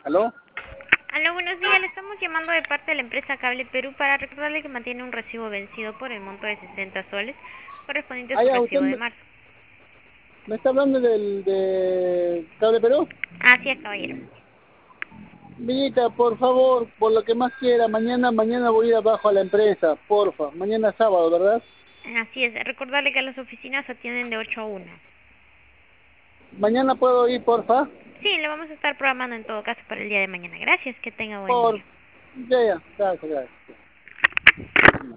¿Aló? Aló, buenos días. Le estamos llamando de parte de la empresa Cable Perú para recordarle que mantiene un recibo vencido por el monto de 60 soles correspondiente a Ah, su ya, usted recibo de me, marzo. me está hablando de Cable Perú. Así es, caballero. Villita, por favor, por lo que más quiera, mañana voy a ir abajo a la empresa, porfa. Mañana sábado, ¿verdad? Así es. Recordarle que las oficinas atienden de 8 a 1. Mañana puedo ir, porfa. Sí, le vamos a estar programando en todo caso para el día de mañana. Gracias. Que tenga buen Por, día. ya, gracias.